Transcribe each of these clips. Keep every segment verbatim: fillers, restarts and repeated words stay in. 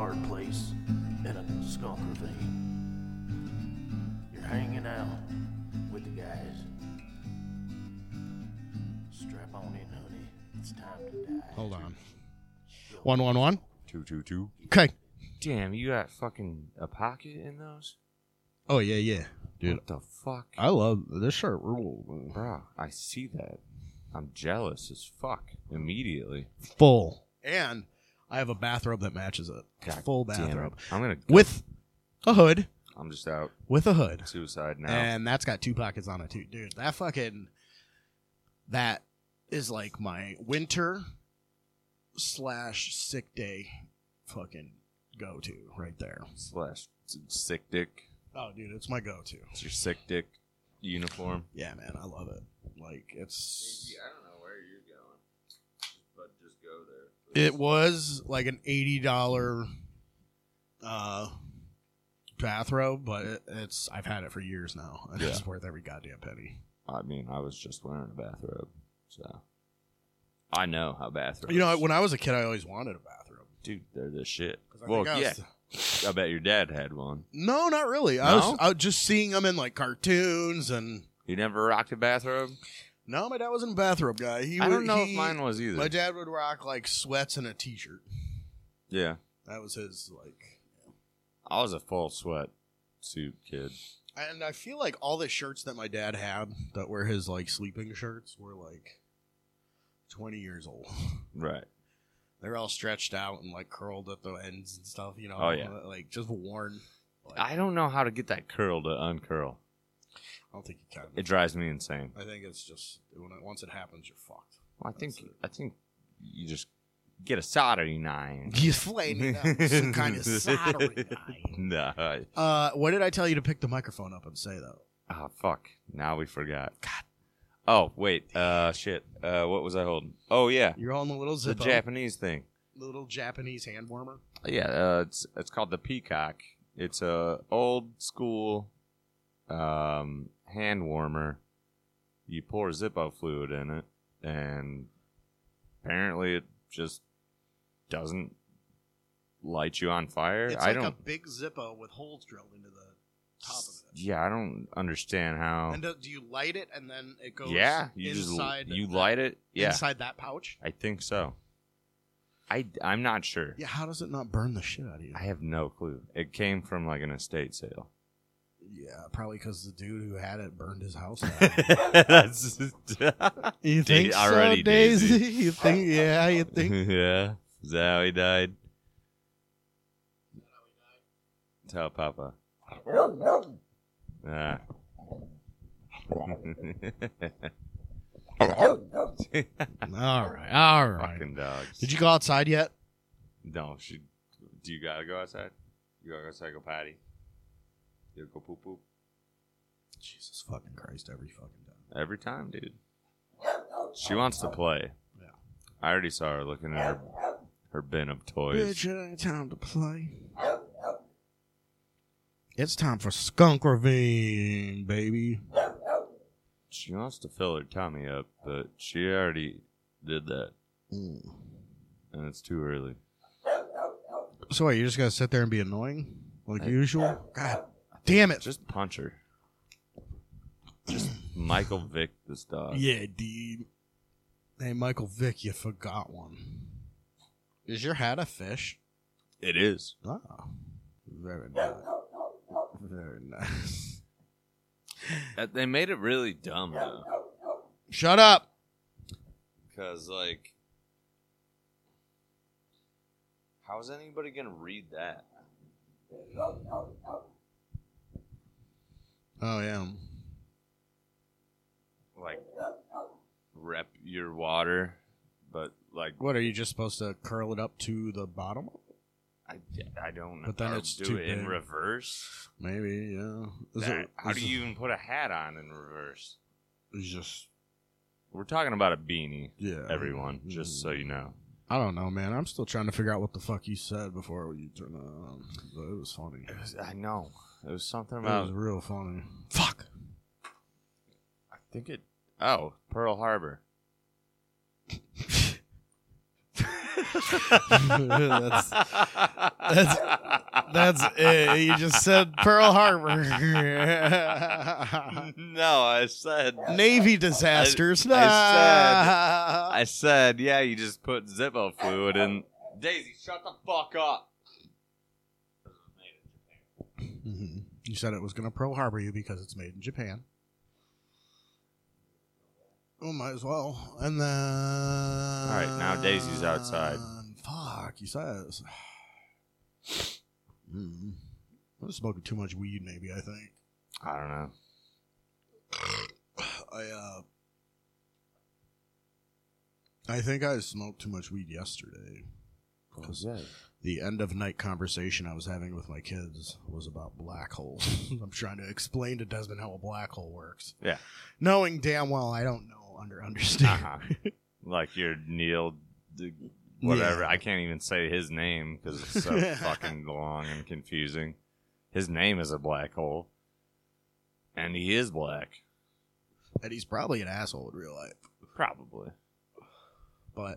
hard place in a skunk ravine. You're hanging out with the guys. Strap on in, honey. It's time to die. Hold on. One, one, one. Two, two, two. Okay. Damn, you got fucking a pocket in those? Oh, yeah, yeah. Dude, What the fuck? I love this shirt. Rule. Bro, I see that. I'm jealous as fuck immediately. Full. And I have a bathrobe that matches it. God Full damn it. bathrobe. I'm gonna go. With a hood. I'm just out. With a hood. Suicide now. And that's got two pockets on it, too. Dude, that fucking... That is like my winter slash sick day fucking go-to right there. Slash sick dick. Oh, dude, it's my go-to. It's your sick dick uniform. Yeah, man, I love it. Like, it's... I don't know where you're going, but just go there. It was like an eighty dollars uh, bathrobe, but it, it's I've had it for years now, and Yeah. it's worth every goddamn penny. I mean, I was just wearing a bathrobe, so I know how bathrobes. You know, when I was a kid, I always wanted a bathrobe. dude, they're the shit. 'Cause I Well, think I yeah, was- I bet your dad had one. No, not really. I No? was, I was just seeing them in like cartoons, and You never rocked a bathrobe? no, my dad wasn't a bathrobe guy. He I would- don't know he- if mine was either. My dad would rock like sweats and a t-shirt. Yeah, That was his like. I was a full sweat suit kid. And I feel like all the shirts that my dad had that were his like sleeping shirts were like twenty years old. Right. They're all stretched out and like curled at the ends and stuff, you know. Oh, yeah. Like just worn. Like, I don't know how to get that curl to uncurl. I don't think you can. It drives me insane. I think it's just when it, once it happens, you're fucked. Well, I think That's it. I think you just get a soldering iron. You flaming up some kind of soldering iron. No. I- Uh, what did I tell you to pick the microphone up and say though? Oh fuck! Now we forgot. God. Oh wait. Uh, shit. Uh, what was I holding? Oh yeah, You're holding a little the Zippo, Japanese thing. little Japanese hand warmer. Yeah. Uh, it's it's called the Peacock. It's a old school, um, hand warmer. You pour Zippo fluid in it, and apparently it just doesn't light you on fire. It's I like don't. a big Zippo with holes drilled into the top of it. Yeah, I don't understand how. And do, do you light it and then it goes Yeah, you inside just you that- light it. Yeah, inside that pouch? I think so. I I'm not sure. Yeah, how does it not burn the shit out of you? I have no clue. It came from like an estate sale. Yeah, probably because the dude who had it burned his house down. That's You think think already, so, Daisy? Daisy? You think? Yeah, you think? yeah. Is that how he died? Tell Papa. Ah. All right, all right. Fucking dogs. Did you go outside yet? No, should, do you gotta go outside? You gotta go outside, go potty? You gotta go poop poop? Jesus fucking Christ! Every fucking time. Every time, dude. She wants to play. Yeah. I already saw her looking at her, her bin of toys. Bitch, it ain't time to play. It's time for Skunk Ravine, baby. She wants to fill her tummy up, but she already did that. Mm. And it's too early. So what, you just gotta sit there and be annoying? Like I- usual? God damn it. Just punch her. Just Michael Vick this dog. Yeah, dude. Hey, Michael Vick, you forgot one. Is your hat a fish? It is. Oh. Very nice. Very nice. Uh, They made it really dumb, though. Shut up! Because, like, how is anybody going to read that? Oh, yeah. Like, rep your water, but, like, What, are you just supposed to curl it up to the bottom? I, I don't know. But then Or it's do too it in big. reverse. Maybe, yeah. Is That- it- how is do it- you even put a hat on in reverse? It's just, We're talking about a beanie, yeah. everyone, just so you know. I don't know, man. I'm still trying to figure out what the fuck you said before you turned it on. But it was funny. It was, I know. It was something It about. was real funny. Fuck! I think it. Oh, Pearl Harbor. that's, that's that's it. You just said Pearl Harbor. No, I said Navy disasters. I, I said I said yeah. You just put Zippo fluid in. Daisy, shut the fuck up. Mm-hmm. You said it was going to Pearl Harbor you because it's made in Japan. Oh, might as well. And then... All right, now Daisy's outside. Fuck, he says. Mm. I'm smoking too much weed, maybe, I think. I don't know. I, uh... I think I smoked too much weed yesterday. Because the end of night conversation I was having with my kids was about black holes. I'm trying to explain to Desmond how a black hole works. Yeah. Knowing damn well I don't know under understand. Uh-huh. Like you're Neil, whatever. Yeah. I can't even say his name because it's so fucking long and confusing. His name is a black hole. And he is black. And he's probably an asshole in real life. Probably. But...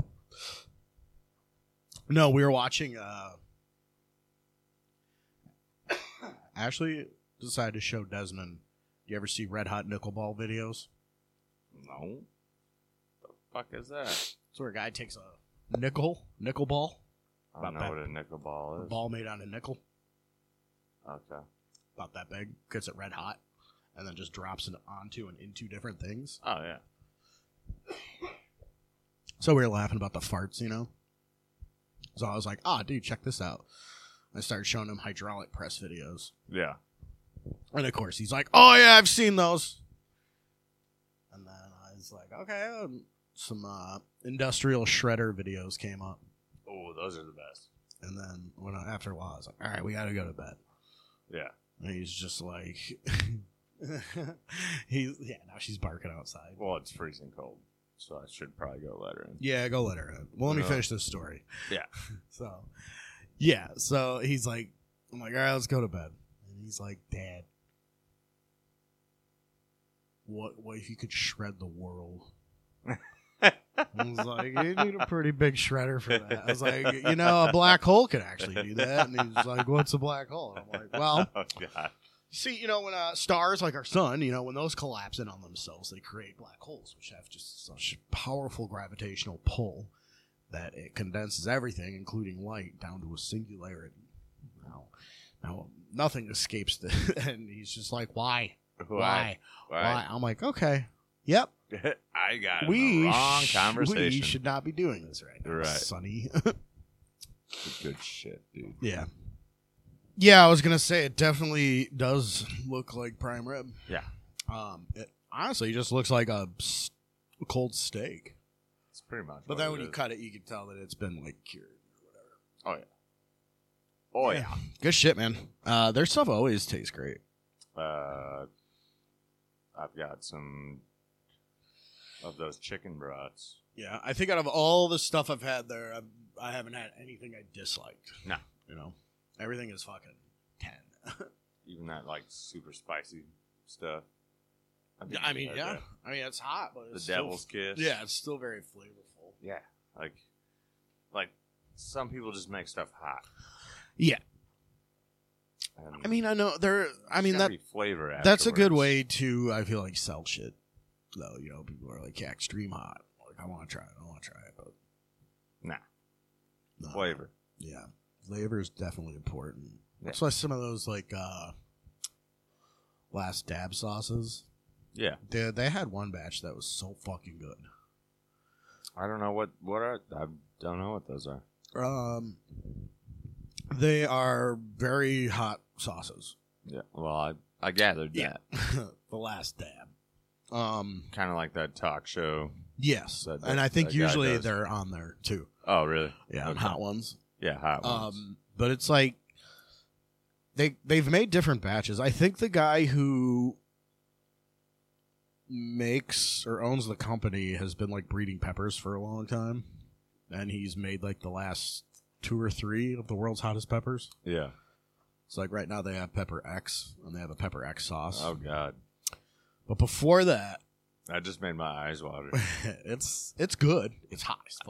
No, we were watching, uh... Ashley decided to show Desmond. Do you ever see Red Hot Nickelball videos? No. The fuck is that? It's where a guy takes a nickel, nickel ball. I don't know that, what a nickel ball a is. ball made out of nickel. Okay. About that big. Gets it red hot. And then just drops it onto and into different things. Oh, yeah. So we were laughing about the farts, you know? So I was like, ah, oh, dude, check this out. I started showing him hydraulic press videos. Yeah. And of course, he's like, oh, yeah, I've seen those. And then I was like, okay. Um, some uh, industrial shredder videos came up. Oh, those are the best. And then when I, after a while, I was like, all right, we got to go to bed. Yeah. And he's just like, he's, yeah, now she's barking outside. Well, it's freezing cold. So I should probably go let her in. Yeah, go let her in. Well, let me Yeah. finish this story. Yeah. So, yeah. So he's like, I'm like, all right, let's go to bed. And he's like, Dad, what, what if you could shred the world? I was like, you need a pretty big shredder for that. I was like, you know, a black hole could actually do that. And he's like, what's a black hole? And I'm like, well, Oh, God. see, you know, when uh, stars like our sun, you know, when those collapse in on themselves, they create black holes, which have just such powerful gravitational pull that it condenses everything, including light, down to a singularity. Now, now nothing escapes the. And he's just like, why? Why? Why? Why? I'm like, okay, yep. I got We the wrong sh- conversation. We should not be doing this right now, Right. Sonny. Good shit, dude. Yeah. Yeah, I was gonna say it definitely does look like prime rib. Yeah. Um, it honestly just looks like a s- cold steak. It's pretty much. But what then it when you is. cut it, you can tell that it's been like cured Oh yeah. or Oh whatever. yeah. Good shit, man. Uh, their stuff always tastes great. Uh, I've got some of those chicken brats. Yeah, I think out of all the stuff I've had there, I've, I haven't had anything I disliked. No. You know, everything is fucking ten. Even that like super spicy stuff. think I you've mean, had yeah. that. I mean, it's hot, but The it's devil's still, kiss. Yeah, it's still very flavorful. Yeah. Like, like some people just make stuff hot. Yeah. And I mean, I know there. I there's mean gotta that be flavor. that's a good afterwards. way to. I feel like sell shit. Though you know, people are like, yeah, extreme hot. Like, I want to try it. I want to try it, but Nah. no. Flavor. Yeah, flavor is definitely important. Yeah. That's why some of those like uh last dab sauces. Yeah. They they had one batch that was so fucking good. I don't know what what are I don't know what those are. Um, they are very hot sauces. Yeah. Well, I I gathered Yeah, that. the last dab. Um, Kind of like that talk show. yes, That- and that- I think that guy usually does. they're on there too. Oh, really? Yeah, on Okay. hot ones. Yeah, hot ones. Um, but it's like they they've made different batches. I think the guy who makes or owns the company has been like breeding peppers for a long time, and he's made like the last two or three of the world's hottest peppers. yeah. So like right now they have Pepper X and they have a Pepper X sauce. Oh God, But before that, that just made my eyes water. it's it's good. It's hot as fuck.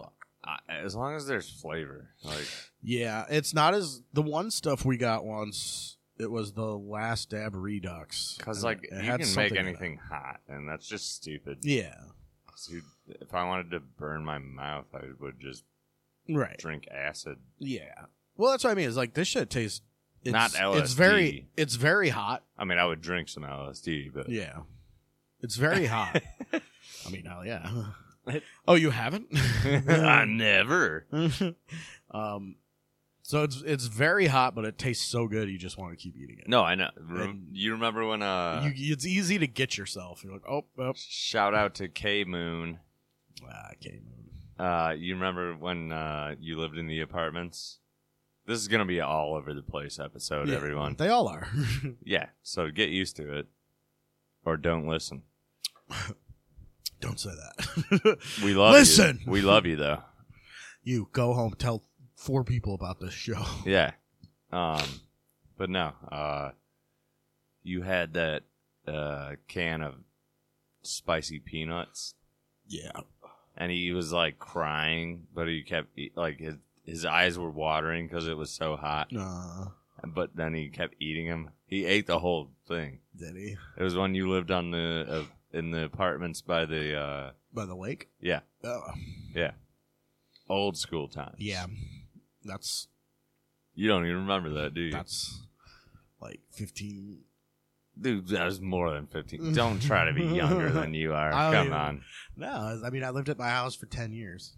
I, as long as there's flavor, like Yeah, it's not as the one stuff we got once. It was the Last Dab Redux. because and like it you had can something make in it. anything hot, and that's just stupid. Yeah, Dude, if I wanted to burn my mouth, I would just right. drink acid. Yeah. Well, that's what I mean. Is like this shit tastes. It's, Not L S D. It's very. It's very hot. I mean, I would drink some L S D, but Yeah. It's very hot. I mean, hell yeah. Oh, you haven't? I never. um, so it's it's very hot, but it tastes so good you just want to keep eating it. No, I know. Rem- And- you remember when? Uh, you, it's easy to get yourself. You're like, oh, oh. shout out to K Moon. Ah, okay, moon. Uh, you remember when uh, you lived in the apartments? This is gonna be an all over the place episode, Yeah, everyone. They all are. Yeah, so get used to it, or don't listen. Don't say that. We love Listen! you. We love you though. You go home, tell four people about this show. Yeah. Um, but no. Uh, you had that uh can of spicy peanuts, Yeah. and he was like crying, but he kept e- like his his eyes were watering because it was so hot. Uh, But then he kept eating them. He ate the whole thing. did he? It was when you lived on the uh, in the apartments by the uh, By the lake? yeah Oh. yeah old school times. Yeah. That's You don't even remember that, do you? that's like fifteen. Dude, that was more than fifteen. Don't try to be younger than you are. I don't Come even- on. No, I mean I lived at my house for ten years.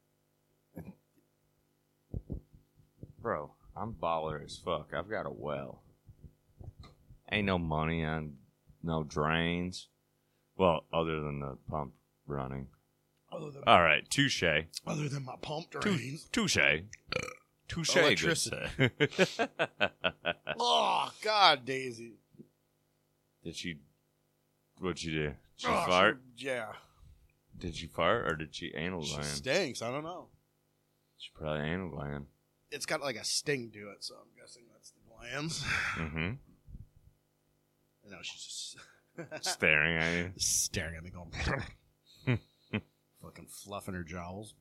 Bro, I'm baller as fuck. I've got a well. Ain't no money on no drains. Well, other than the pump running. Other than All right, touche. other than my pump Tou- drains. Touche. Touche. good Electricity. sir. Oh God, Daisy. Did she... What'd she do? Did she Oh, fart? she- yeah. Did she fart or did she anal She gland? stinks. I don't know. She probably anal gland. It's got like a sting to it, so I'm guessing that's the glands. Mm-hmm. No, she's just Staring at you. staring at me, going, fucking fluffing her jowls.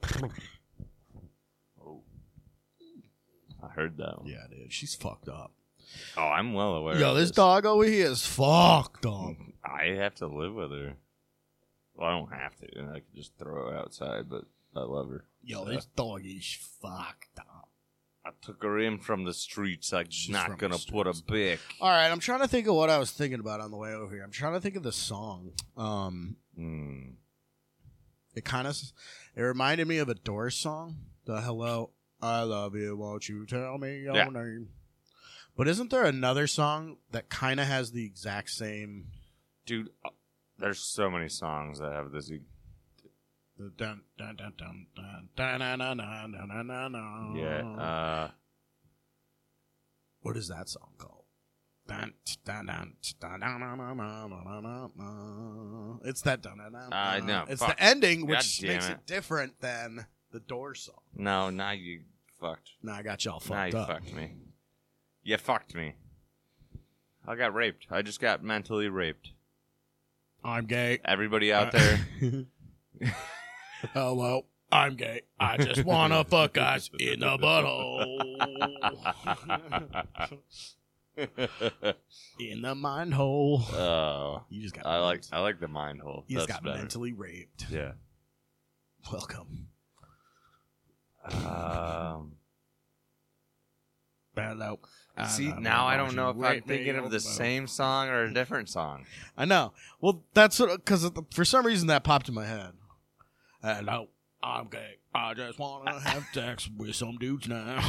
Oh. I heard that one. Yeah, dude, she's fucked up. Oh, I'm well aware Yo, of this dog over here is fucked up. I have to live with her. Well, I don't have to. I could just throw her outside, but I love her. Yo, So, this dog is fucked up. I took her in from the streets. I'm She's not from gonna the put a streets. bick. All right, I'm trying to think of what I was thinking about on the way over here. I'm trying to think of the song. Um, Mm. it kind of it reminded me of a Doors song. The "Hello, I love you, won't you tell me your Yeah. name?" But isn't there another song that kind of has the exact same? Dude, uh, there's so many songs that have this. The dun dun dun dun dun dun dun dun dun dun dun dun dun. Yeah. Uh, What is that song called? Dun, dun, dun, dun, dun, dun, dun, dun, dun, dun, dun, dun. It's that dun, dun, dun, I dun. know, It's fuck. the ending, God which damn makes it. it different than the Doors song. no, now you fucked. Now I got y'all Now fucked you up. fucked me. You fucked me. I got raped. I just got mentally raped. I'm gay. Everybody out there. Hello, I'm gay. I just wanna fuck guys in the butthole. In the mind hole. Oh, You just got. I like I like the mind hole. You just That's got better. mentally raped. Yeah. Welcome. Um. Hello. See, now I don't know if I'm thinking of the same song or a different song. I know. Well, that's what because for some reason that popped in my head. Hello, I'm gay. I just want to have sex with some dudes now.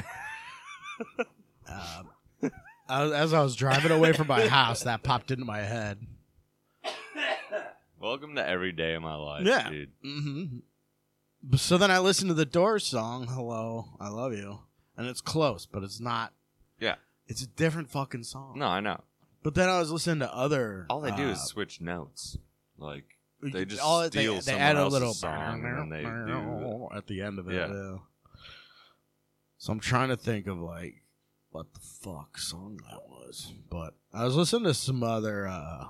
um, I was- as I was driving away from my house, that popped into my head. Welcome to every day of my life, Yeah. dude. Mm-hmm. So then I listened to the Doors song, "Hello, I Love You," and it's close, but it's not. Yeah. It's a different fucking song. No, I know. But then I was listening to other. All they do uh, is switch notes. Like, they just all- steal they, they someone add a else's little song and then they do at the end of it. Yeah. Yeah. So I'm trying to think of like what the fuck song that was, but I was listening to some other uh,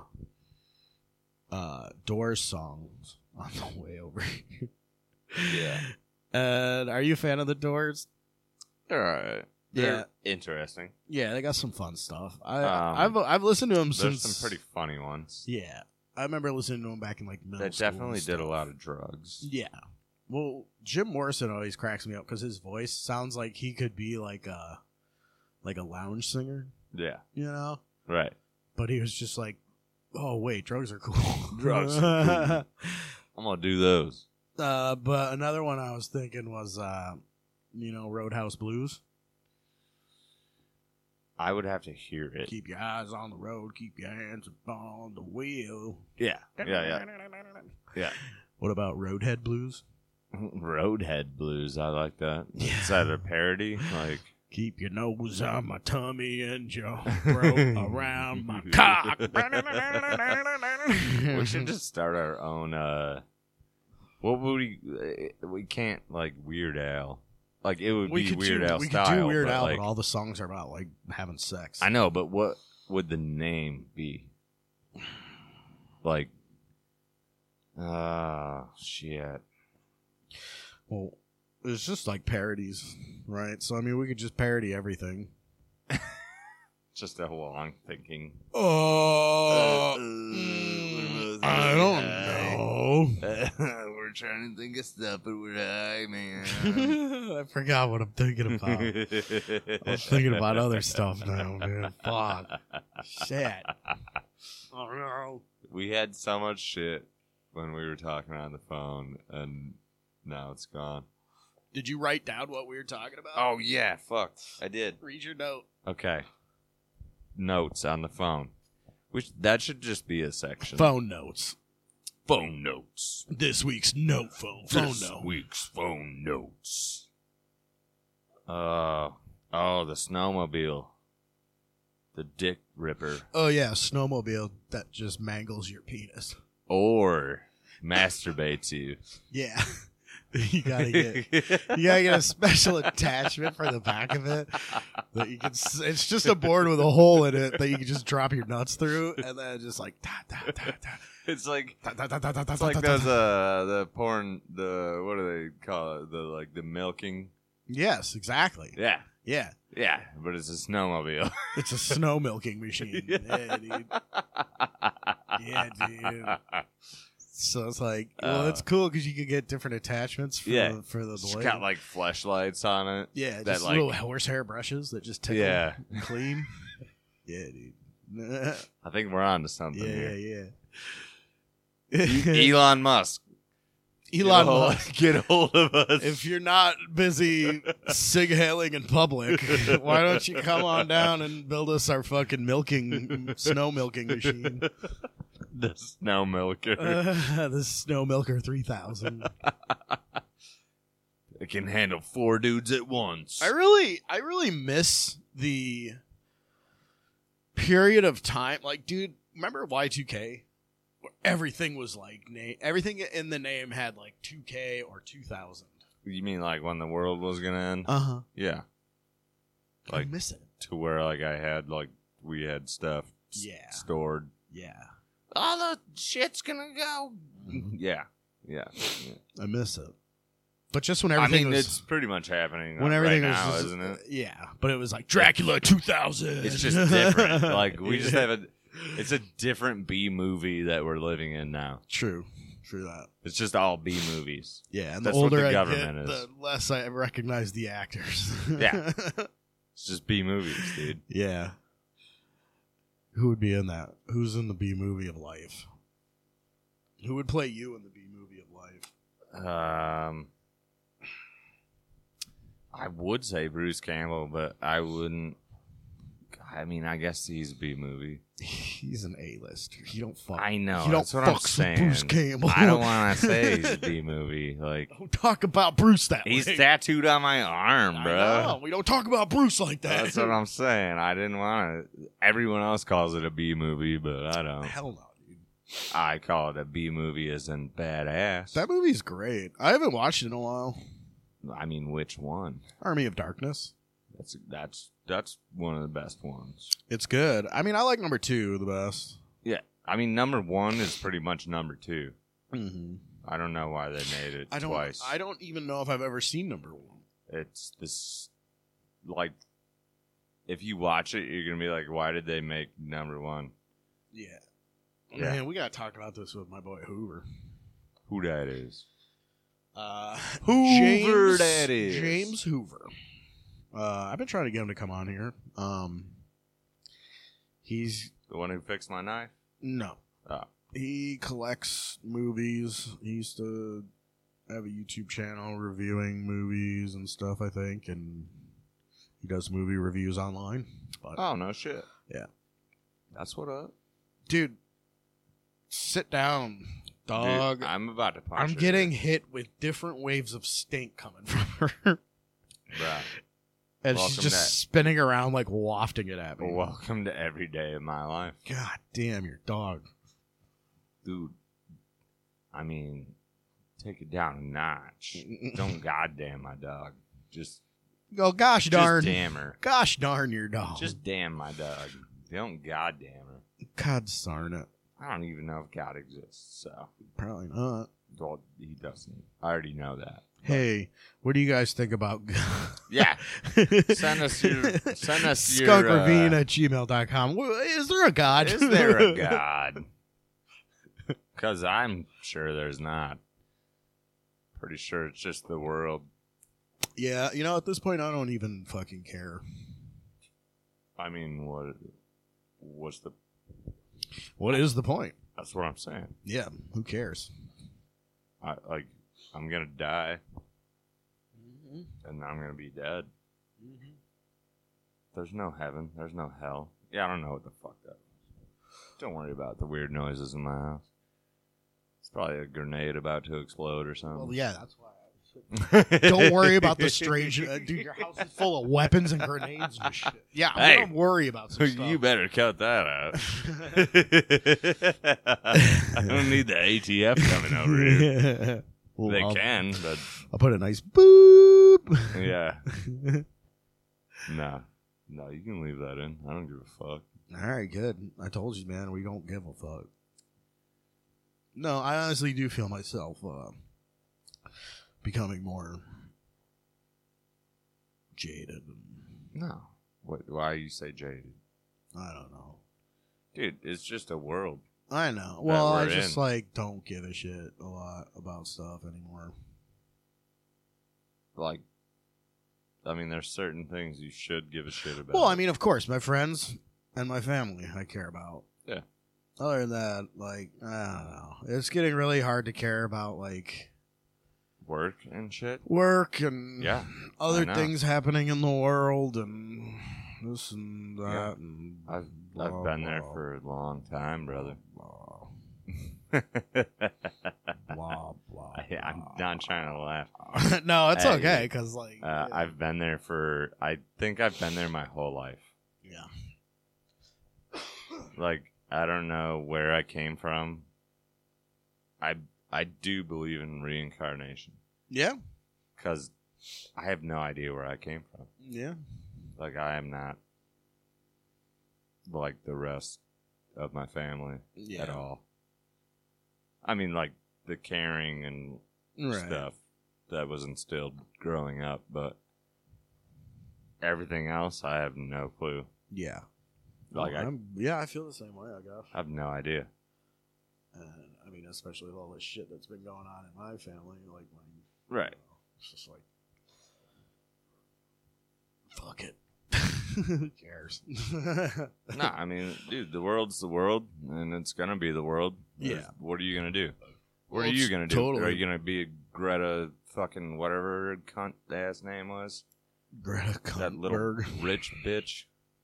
uh, Doors songs on the way over here. Yeah. Uh, are you a fan of the Doors? All right. Yeah. They're interesting. Yeah, they got some fun stuff. I, Um, I've I've listened to them There's since. some pretty funny ones. Yeah, I remember listening to them back in like middle That school and definitely did a stuff. lot of drugs. Yeah. Well, Jim Morrison always cracks me up because his voice sounds like he could be like a like a lounge singer, Yeah. you know. Right. But he was just like, "Oh wait, drugs are cool." Drugs are cool. I'm gonna do those. Uh, but another one I was thinking was, uh, you know, Roadhouse Blues. I would have to hear it. Keep your eyes on the road, keep your hands on the wheel. Yeah. Yeah. Yeah. Yeah. What about Roadhead Blues? Roadhead Blues. I like that. Yeah. Is that a parody? Like. Keep your nose on my tummy and your throat around my cock. We should just start our own. Uh, what would we? uh, We can't like Weird Al. Like it would we be could Weird do, Al we style. could do Weird but, Al, like, but all the songs are about like having sex. I know, but what would the name be? Like, ah, shit. Well, it's just like parodies, right? So I mean, we could just parody everything. Just a long thinking. Oh, Uh, I don't know. We're trying to think of stuff, but we're high, man. I forgot what I'm thinking about. I'm thinking about other stuff now, man. Fuck. Shit. Oh no. We had so much shit when we were talking on the phone, and now it's gone. Did you write down what we were talking about? Oh, yeah, fuck. I did. Read your note. Okay. Notes on the phone. Which that should just be a section. Phone notes. Phone notes. This week's note phone. Phone this note. week's phone notes. Uh, oh, the snowmobile. The dick ripper. Oh yeah, snowmobile that just mangles your penis. Or masturbates you. Yeah. You gotta get you gotta get a special attachment for the back of it that you can. s- It's just a board with a hole in it that you can just drop your nuts through, and then just like da, da, da, da, It's like da, da, da, da, da, it's da, like da, those da. uh the porn the what do they call it the like the milking. Yes, exactly. Yeah, Yeah, yeah, but it's a snowmobile. it's a snow milking machine. Yeah, dude. Yeah, dude. So it's like, well, Uh, it's cool because you can get different attachments for Yeah. for the It's blade. got like flashlights on it. yeah, that, just like- little horsehair brushes that just tickle Yeah. and clean. Yeah, dude. I think we're on to something Yeah, here. yeah. E- Elon Musk. Elon Get a hold- Musk. Get a hold of us. If you're not busy sig hailing in public, why don't you come on down and build us our fucking milking snow milking machine? The snow milker. Uh, the Snow Milker three thousand. It can handle four dudes at once. I really, I really miss the period of time. Like, dude, remember Y two K? Where everything was like, na- everything in the name had like two K or two thousand. You mean like when the world was gonna end? Uh huh. Yeah. I Like miss it. to where like I had like we had stuff s- Yeah. stored. Yeah. All the shit's gonna go. yeah. Yeah. yeah. I miss it. But just when I everything mean, was. it's pretty much happening when uh, everything right was now, just, isn't it? Yeah, but it was like Dracula two thousand. It's just different. Like we just have a. It's a different B movie that we're living in now. True, true that. It's just all B movies. Yeah, and That's the what older the I government get, is. the less I recognize the actors. Yeah. It's just B movies, dude. Yeah. Who would be in that? Who's in the B movie of life? Who would play you in the B movie of life? Um, I would say Bruce Campbell, but I wouldn't. I mean, I guess he's a B movie. He's an A-lister. You don't fuck. I know. You don't that's what I'm fucks with saying. Bruce Campbell. I don't want to say he's a B movie. Like Don't talk about Bruce that he's way. tattooed on my arm, I bro. know. We don't talk about Bruce like that. That's what I'm saying. I didn't want to. Everyone else calls it a B movie, but I don't. Hell no, dude. I call it a B movie as in badass. That movie's great. I haven't watched it in a while. I mean, which one? Army of Darkness. That's that's that's one of the best ones. It's good. I mean, I like number two the best. Yeah, I mean, number one is pretty much number two. Mm-hmm. I don't know why they made it I don't. twice. I don't even know if I've ever seen number one. It's this, like, if you watch it, you're gonna be like, why did they make number one? Yeah. Yeah. Man, we gotta talk about this with my boy Hoover. Who that is? Uh, Hoover James, that is. James Hoover. Uh, I've been trying to get him to come on here. Um, he's The one who fixed my knife? no. Oh. He collects movies. He used to have a YouTube channel reviewing movies and stuff, I think, and he does movie reviews online. But Oh, no shit. Yeah. That's what up. dude, sit down, dog. Dude, I'm about to punch I'm her. getting hit with different waves of stink coming from her. Bruh. And Welcome she's just to- spinning around like wafting it at me. Welcome to every day of my life. God damn, your dog. Dude, I mean, take it down a notch. Don't goddamn my dog. Just, Oh, gosh darn. just damn her. Gosh darn your dog. Just damn my dog. Don't goddamn her. God darn it. I don't even know if God exists, so. Probably not. Well, he doesn't. I already know that. Hey, what do you guys think about Yeah. Send us your, send us your, skunk uh, ravine at gmail dot com. Is there a God? is there a God? Because I'm sure there's not. Pretty sure it's just the world. Yeah, you know, at this point, I don't even fucking care. I mean, what? What's the? What is the point? That's what I'm saying. Yeah, who cares? I like. I'm gonna die, and I'm gonna be dead. There's no heaven. There's no hell. Yeah, I don't know what the fuck that was. Don't worry about the weird noises in my house. It's probably a grenade about to explode or something. Well, yeah, that's why. I Don't worry about the strange. Uh, dude, your house is full of weapons and grenades and shit. Yeah, I'm Hey. gonna worry about some stuff. You better cut that out. I don't need the A T F coming over here. Well, They I'll, can, but I'll put a nice boop. yeah. No. No, you can leave that in. I don't give a fuck. All right, good. I told you, man, we don't give a fuck. No, I honestly do feel myself uh, becoming more jaded. No. What, why you say jaded? I don't know. Dude, it's just a world. I know. Well, I we're just in. like don't give a shit a lot about stuff anymore. Like, I mean, there's certain things you should give a shit about. Well, I mean, of course, my friends and my family I care about. Yeah. Other than that, like, I don't know. It's getting really hard to care about, like, work and shit. work and Yeah, other I know. things happening in the world and this and that. Yeah. And I've blah, I've been there blah, for a long time, brother. Blah, yeah, blah, blah. I'm not trying to laugh. blah. No, it's Hey, okay, because, like, Uh, yeah. I've been there for. I think I've been there my whole life. yeah. Like, I don't know where I came from. I I do believe in reincarnation Yeah? because I have no idea where I came from. Yeah. Like, I am not like the rest of my family Yeah. at all. I mean, like the caring and Right. stuff that was instilled growing up, but everything else, I have no clue. Yeah. Like, I, I'm, yeah, I feel the same way, I guess. I have no idea. And, I mean, especially with all this shit that's been going on in my family, like, my, Right. you know, it's just like, fuck it. Who cares? No, I mean, dude, the world's the world, and it's gonna be the world. Yeah. What are you gonna do? What Well, are you it's gonna do? totally- Are you gonna be a Greta fucking whatever cunt ass name was? Greta That little Thunberg. rich bitch.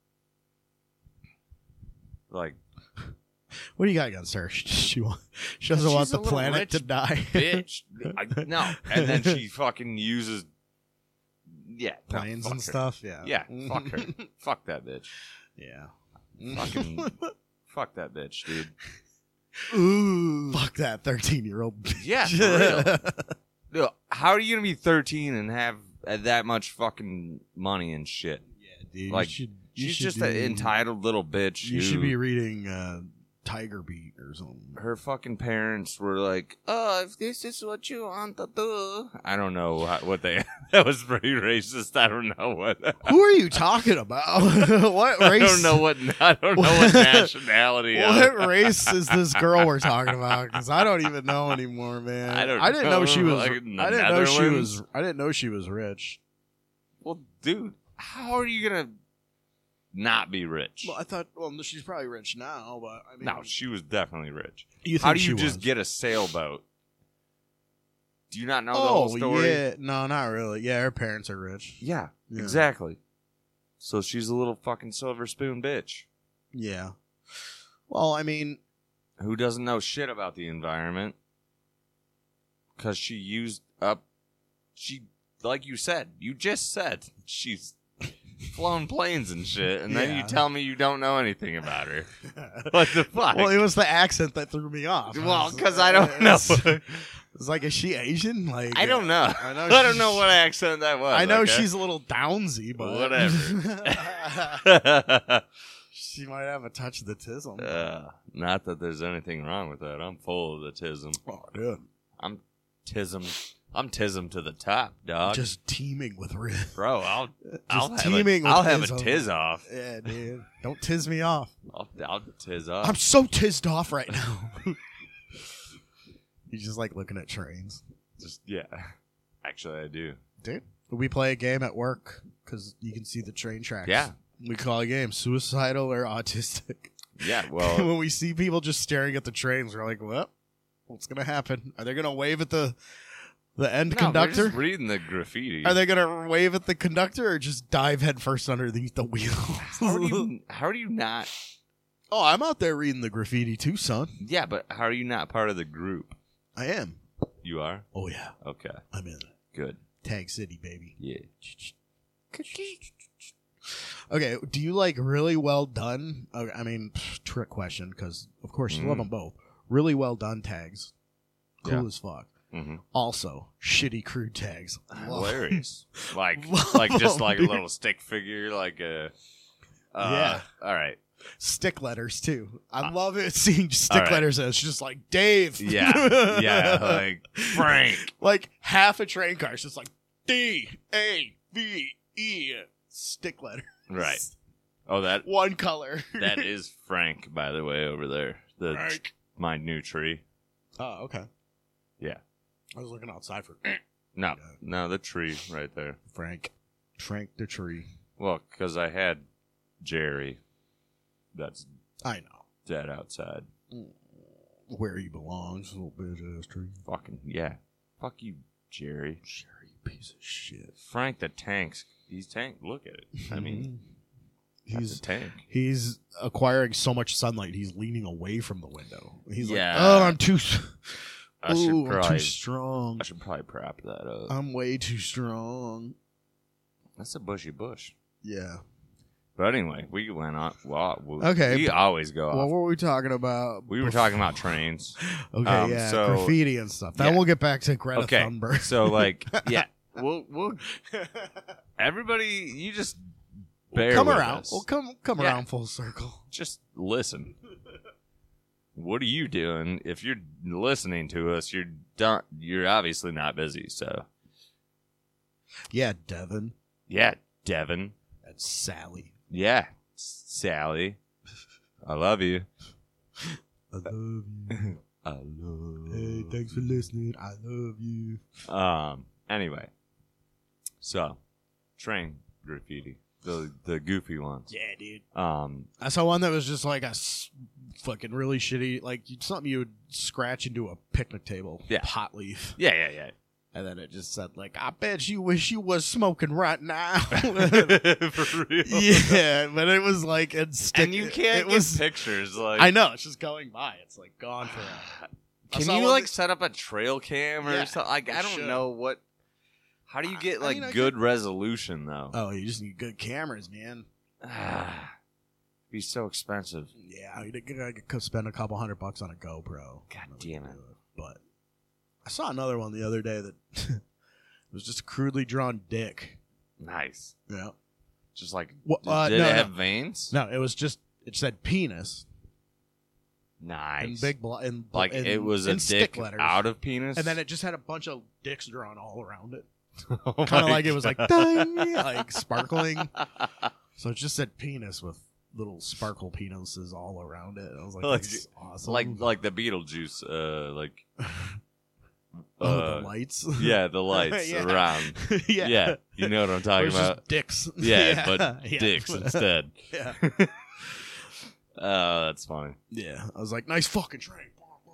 Like, What do you got against her? She, she, wa- she doesn't She's want a the little planet rich to die. bitch. I, no, and then she fucking uses, yeah, no, Planes fuck and her. stuff. Yeah. Yeah, fuck her. Fuck that bitch. Yeah. Fucking, fuck that bitch, dude. Ooh. Fuck that thirteen-year-old. Yeah, for real. Dude, how are you gonna be thirteen and have uh, that much fucking money and shit? Yeah, dude. Like, you should, you She's should just do- an entitled little bitch. You who, should be reading uh, Tiger Beat or something. Her fucking parents were like, "Oh, if this is what you want to do," I don't know how, what they. That was pretty racist. I don't know what. Who are you talking about? What race? I don't know what. I don't know what nationality. What race is this girl we're talking about? Because I don't even know anymore, man. I don't I didn't know, know, she was. like I in didn't the know she Netherlands? was. I didn't know she was rich. Well, dude, how are you gonna not be rich? Well, I thought. Well, no, she's probably rich now, but I mean, No, she was definitely rich. you How think do you she just was? get a sailboat? Do you not know the Oh whole story? yeah, no, not really. Yeah, her parents are rich. Yeah, Yeah. exactly. So she's a little fucking silver spoon bitch Yeah. Well, I mean, who doesn't know shit about the environment because she used up. She, like you said, you just said she's flown planes and shit, and then you Yeah. tell me you don't know anything about her. What the fuck? well, it was the accent that threw me off. Well, It's- 'cause I don't know. It's, it's like, is she Asian? Like, I don't know. I know. I don't she's- know what accent that was. I know okay? she's a little downsy, but Whatever. she might have a touch of the tism. uh, not that there's anything wrong with that. I'm full of the tism. Oh, dude, I'm tism. I'm tism to the top, dog. just teeming with rib. Bro, I'll I'll have teeming a, with I'll have a tism. tiz off. Yeah, dude, don't tiz me off. I'll, I'll tiz off. I'm so tizzed off right now. He's just like looking at trains. Just yeah. Actually, I do. Dude, we play a game at work because you can see the train tracks. Yeah. We call a game suicidal or autistic. Yeah. Well, when we see people just staring at the trains, we're like, "What? What's gonna happen? Are they gonna wave at the the end no, conductor? we're just reading the graffiti. Are they gonna wave at the conductor or just dive headfirst underneath the wheel?" How do you? How do you not? Oh, I'm out there reading the graffiti too, son. Yeah, but how are you not part of the group? I am. You are. Oh yeah, Okay. I'm in Good. Tag City, baby. Yeah. Okay, do you like really well done? Okay, I mean, pff, trick question because of course you love Mm. them both. Really well done tags, cool Yeah. as fuck. Mm-hmm. Also, shitty crude tags. Hilarious. like, Love like just like a dude. little stick figure, like a. Uh, Yeah. All right. Stick letters too. I Uh, love it seeing stick right. letters. And it's just like Dave. Yeah. Yeah. Like Frank. like half a train car. It's just like D A V E stick letter. Right. Oh, that One color. that is Frank, by the way, over there. The Frank. my new tree. Oh, okay. Yeah. I was looking outside for No, no, the tree right there. Frank. Frank the tree. Well, because I had Jerry. That's I know dead outside. where he belongs. Little bitch ass tree. Fucking yeah. Fuck you, Jerry. Sherry, piece of shit. Frank the tanks. He's tank. Look at it. I mean, that's he's a tank. he's acquiring so much sunlight. He's leaning away from the window. He's Yeah. like, oh, I'm too. I Ooh, should I'm probably. too strong. I should probably prop that up. I'm way too strong. That's a bushy bush. Yeah. But anyway, we went on. Well, we, Okay, we but- always go What off. were we talking about? We were bef- talking about trains. Okay, um, yeah, so- graffiti and stuff. Then yeah. we'll get back to Greta Okay, Thunberg. so like, yeah, we'll we'll everybody, you just bear come with around. us. We'll come come Yeah. around full circle. Just listen. What are you doing? If you're listening to us, you're done. You're obviously not busy. So Yeah, Devin yeah, Devin. and Sally. Yeah, Sally. I love you. I love you. I love. Hey, thanks for listening. I love you. Um. Anyway, so train graffiti, the the goofy ones. Yeah, dude. Um. I saw one that was just like a s- fucking really shitty, like something you would scratch into a picnic table. Yeah. Pot leaf. Yeah. Yeah. Yeah. And then it just said, like, I bet you wish you was smoking right now. For real. Yeah, but it was like, and, stick, And you can't it get was, pictures. Like, I know, it's just going by. It's like gone forever. I Can saw you one like that- set up a trail cam or Yeah, something? Like, I you don't should. know what. How do you get I like mean, I good resolution though? Oh, you just need good cameras, man. Ah, be so expensive. Yeah, you could spend a couple hundred bucks on a GoPro. God No damn big it. deal. But I saw another one the other day that it was just a crudely drawn dick. Nice. Yeah. Just like, Well, did uh, did no, it no. have veins? No, it was just, it said penis. Nice. in big blo- in like in, it was in a stick dick letters. out of penis, And then it just had a bunch of dicks drawn all around it. oh Kind of my like it was like, God. ding, like sparkling. So it just said penis with little sparkle penises all around it. I was like, Like- that's awesome. like like the Beetlejuice, uh, like oh, uh, the lights. yeah, the lights Yeah. around. yeah. Yeah, you know what I'm Or talking it's about. just dicks. Yeah, but Yeah. dicks instead. Yeah. Uh, that's funny. Yeah. I was like, nice fucking train.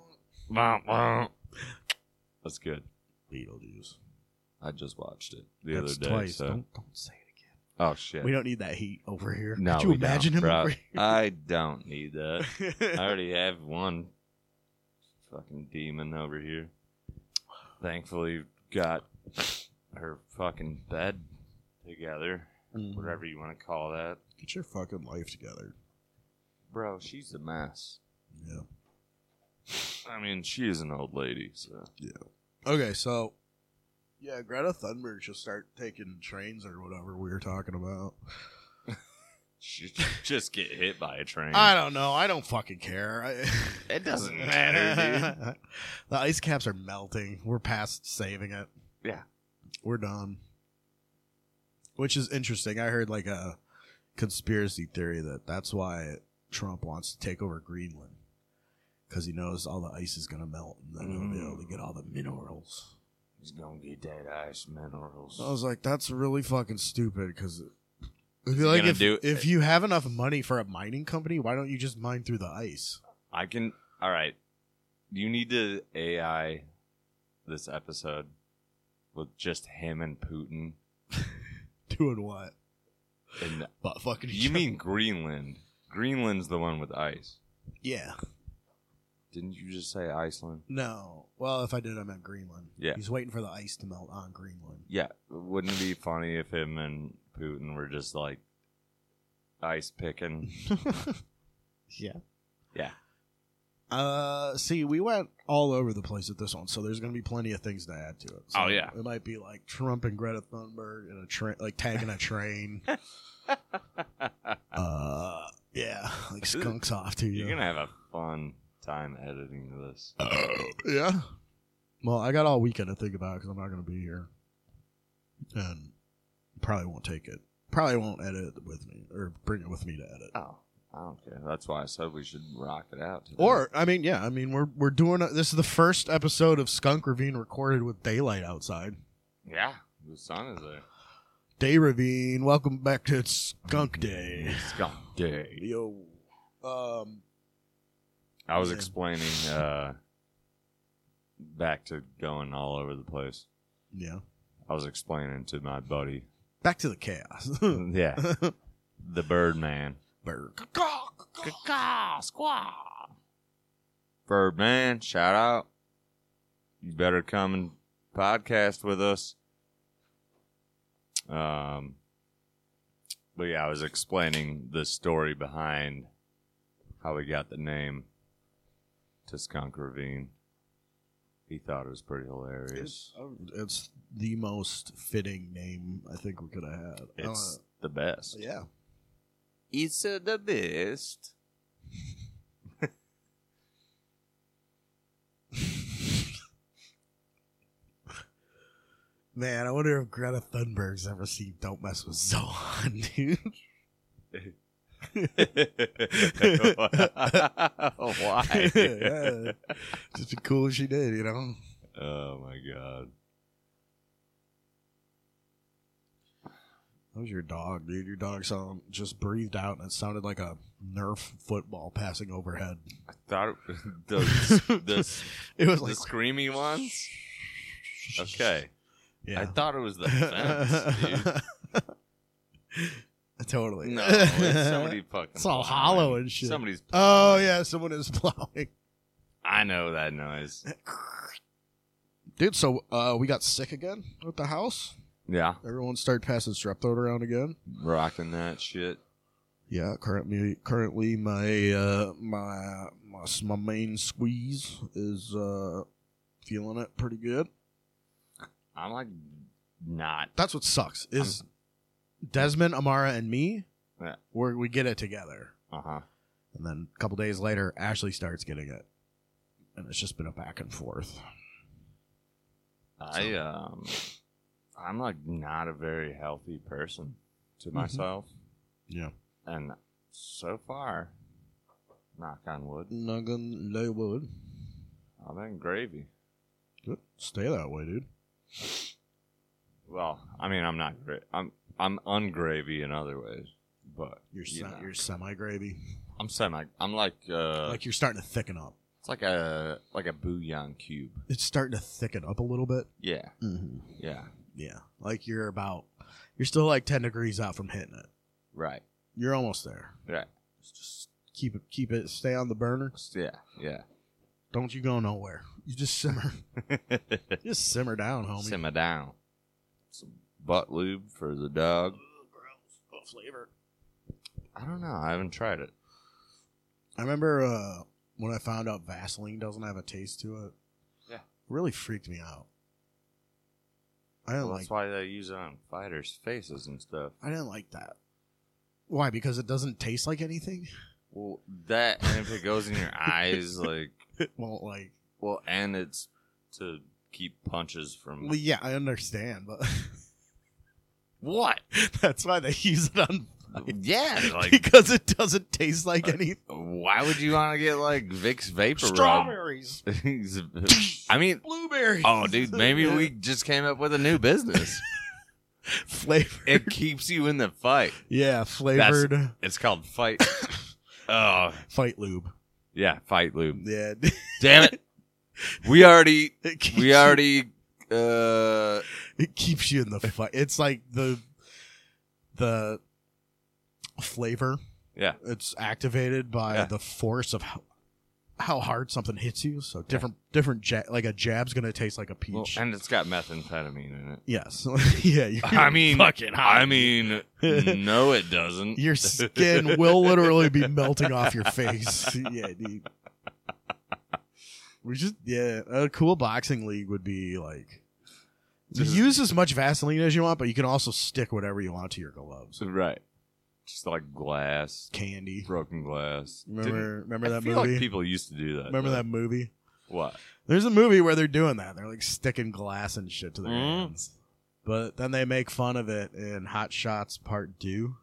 That's good. Beetlejuice. I just watched it the That's other day. twice. So. Don't, don't say it again. Oh shit. We don't need that heat over here. No, Could you we imagine don't, him bro. over here? I don't need that. I already have one fucking demon over here. Thankfully, got her fucking bed together, Mhm. whatever you want to call that. Get your fucking life together. Bro, she's a mess. Yeah. I mean, she is an old lady, so. Okay, so yeah, Greta Thunberg should start taking trains or whatever we were talking about. She should just get hit by a train. I don't know. I don't fucking care. I, It doesn't matter, dude. The ice caps are melting. We're past saving it. Yeah. We're done. Which is interesting. I heard like a conspiracy theory that that's why Trump wants to take over Greenland. Because he knows all the ice is going to melt and then he'll be able to get all the minerals. He's gonna get that ice minerals. I was like, that's really fucking stupid because I he feel like gonna if, do- if you have enough money for a mining company, why don't you just mine through the ice? I can. All right. You need to A I this episode with just him and Putin. Doing what? And But fucking each you other. mean Greenland? Greenland's the one with ice. Yeah. Didn't you just say Iceland? No. Well, if I did, I meant Greenland. Yeah. He's waiting for the ice to melt on Greenland. Yeah. Wouldn't it be funny if him and Putin were just like ice picking? Yeah. Yeah. Uh, see, we went all over the place with this one, so there's going to be plenty of things to add to it. So Oh, yeah. It might be like Trump and Greta Thunberg in a train, like tagging a train. uh, yeah, like skunks off to you. You're gonna have a fun time editing this. Yeah. Well, I got all weekend to think about it because I'm not going to be here. And probably won't take it. Probably won't edit it with me or bring it with me to edit. Oh, I don't care. That's why I said we should rock it out today. Or, I mean, yeah, I mean, we're we're doing, a, this is the first episode of Skunk Ravine recorded with daylight outside. yeah, the sun is there. Day Ravine, welcome back to Skunk Day. Skunk Day. Yo. Um, I was Yeah. explaining uh, back to going all over the place. yeah. I was explaining to my buddy, Back to the chaos. yeah, the Birdman. Bird. Birdman, shout out. You better come and podcast with us. Um, but yeah, I was explaining the story behind how we got the name to Skunk Ravine. He thought it was pretty hilarious. It's, it's the most fitting name I think we could have had. It's Uh, the best. yeah. It's uh, the best. Man, I wonder if Greta Thunberg's ever seen Don't Mess with Zohan, dude. Why? Yeah. Just be cool if she did, you know? Oh my god. That was your dog, dude. Your dog sound just breathed out and it sounded like a Nerf football passing overhead. I thought it was the, the, It was the like screamy ones. Okay. Yeah. I thought it was the fence, dude. Totally. No, it's somebody fucking. It's all plowing. hollow and shit. Somebody's. Oh yeah, someone is plowing. I know that noise. Dude, so uh, we got sick again at the house. Yeah, Everyone started passing strep throat around again. rocking that shit. Yeah, currently, currently my uh, my my my main squeeze is uh, feeling it pretty good. I'm like not. That's what sucks is Desmond, Amara, and me. Yeah. Where we get it together. Uh huh. And then a couple days later, Ashley starts getting it. And it's just been a back and forth. I um, I'm like not a very healthy person to Mm-hmm. myself, Yeah. and so far, knock on wood, Not gonna lay wood. I'm in gravy. Good. Stay that way, dude. Well, I mean, I'm not gra- I'm I'm ungravy in other ways, but You're you se- know, you're semi gravy. I'm semi. I'm like uh, Like you're starting to thicken up. it's like a like a bouillon cube. It's starting to thicken up a little bit. Yeah, Mm-hmm. yeah, Yeah. Like you're about, you're still like ten degrees out from hitting it. right, You're almost there. right. Just keep it, keep it, stay on the burner. Yeah, yeah. Don't you go nowhere. You just simmer. Just simmer down, homie. Simmer down. Some butt lube for the dog. Gross. What flavor? I don't know. I haven't tried it. I remember uh, when I found out Vaseline doesn't have a taste to it. Yeah. It really freaked me out. I didn't Well, like. that's why they use it on fighters' faces and stuff. I didn't like that. Why? Because it doesn't taste like anything. Well, that and if it goes in your eyes, like, It won't like. well, and it's to keep punches from. Well, yeah, I understand, but What? that's why they use it on. Yeah, like, Because it doesn't taste like anything. why would you want to get like Vicks Vapor Rub? Strawberries, I mean, blueberries. oh, dude, maybe we just came up with a new business. flavor. It keeps you in the fight. Yeah, flavored It's called Fight. Oh, fight lube. yeah, Fight Lube. Yeah, Damn it. We already, it keeps we you- already, uh, It keeps you in the fight. It's like the the flavor. yeah, It's activated by Yeah. the force of how, how hard something hits you. So different, different. Ja- like a jab's gonna taste like a peach. well, and it's got methamphetamine in it. yes, yeah. You're I mean, fucking hot. I mean, no, it doesn't. Your skin will literally be melting off your face. Yeah, dude. We just yeah, a cool boxing league would be like Just- use as much Vaseline as you want, but you can also stick whatever you want to your gloves. Right. Just like glass, Candy. broken glass. Remember Didn't- remember I that feel movie? like people used to do that. Remember though. that movie? What? There's a movie where they're doing that. They're like sticking glass and shit to their Mhm. hands. But then they make fun of it in Hot Shots Part two.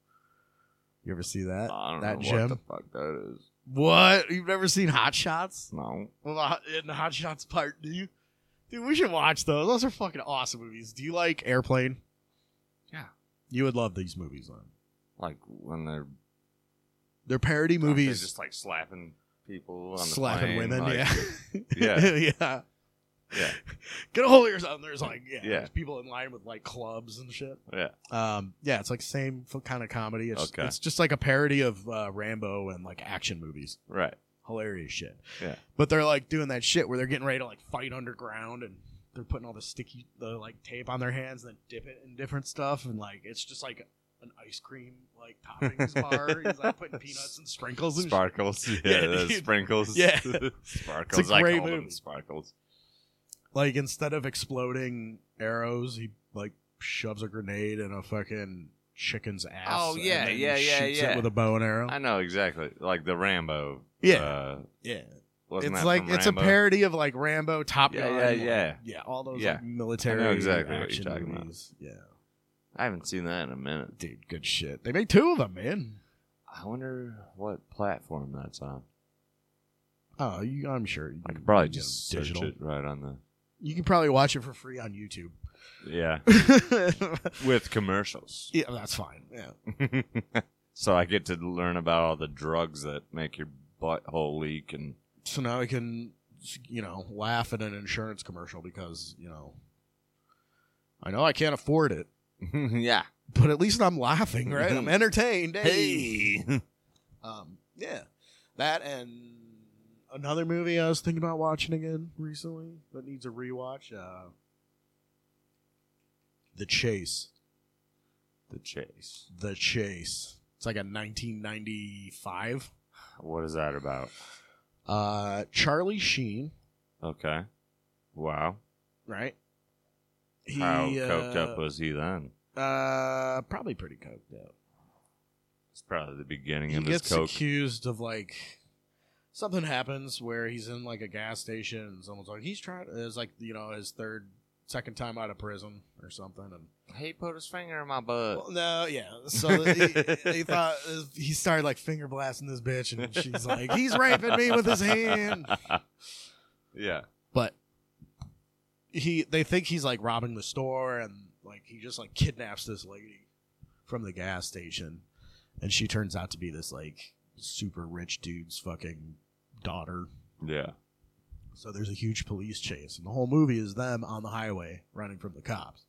You ever see that? I don't that know gem? what the fuck that is. What? You've never seen Hot Shots? No. Well, uh, in Hot Shots Part two? Dude, we should watch those. Those are fucking awesome movies. Do you like Airplane? Yeah. You would love these movies, then. Like when they're They're parody aren't they movies. just like slapping people on the slapping plane, women, like- yeah. Yeah. yeah. Yeah. Get a hold of yourself. There's like, yeah, Yeah. there's people in line with like clubs and shit. Yeah. Um, yeah, it's like same kind of comedy. It's, Okay. it's just like a parody of uh, Rambo and like action movies. Right. Hilarious shit. Yeah. But they're like doing that shit where they're getting ready to like fight underground and they're putting all the sticky, the like tape on their hands and then dip it in different stuff. And like, it's just like an ice cream like toppings bar. He's like putting peanuts and sprinkles and shit. Sparkles. Yeah, Yeah, the dude. sprinkles. Yeah. Sparkles. It's a I great call them movie. sparkles. Like instead of exploding arrows, he like shoves a grenade in a fucking chicken's ass. Oh, and yeah, then yeah, yeah, shoots yeah. it with a bow and arrow. I know exactly. Like the Rambo. Yeah. Uh, Yeah, wasn't it's that like from it's Rambo? a parody of like Rambo, Top Yeah, Gun, yeah, like- yeah. yeah, all those Yeah. like, military I know exactly what action you're talking about. movies. Yeah, I haven't seen that in a minute. dude, good shit. They made two of them, man. I wonder what platform that's on. Oh, you, I'm sure you I can could probably get just them search it right on the. You can probably watch it for free on YouTube. Yeah, with commercials. Yeah, that's fine. Yeah, So I get to learn about all the drugs that make your butthole leak and. so now I can, you know, laugh at an insurance commercial because you know, I know I can't afford it. Yeah. But at least I'm laughing, right? I'm entertained. Hey. Hey. Um, yeah. That and another movie I was thinking about watching again recently that needs a rewatch. Uh, The Chase. The Chase. The Chase. It's like a nineteen ninety-five. What is that about? Uh, Charlie Sheen, Okay. Wow. right? He, How coked uh, up was he then? Uh, probably pretty coked up. It's probably the beginning he of his gets coke. accused of like something happens where he's in like a gas station and someone's like he's trying. It's like you know his third, second time out of prison or something, and He put his finger in my butt. well, no, yeah. So he, he thought he started like finger blasting this bitch, and she's like, he's raping me with his hand. Yeah. But he, they think he's like robbing the store, and like he just like kidnaps this lady from the gas station, and she turns out to be this like super rich dude's fucking daughter. Yeah. So there's a huge police chase, and the whole movie is them on the highway running from the cops.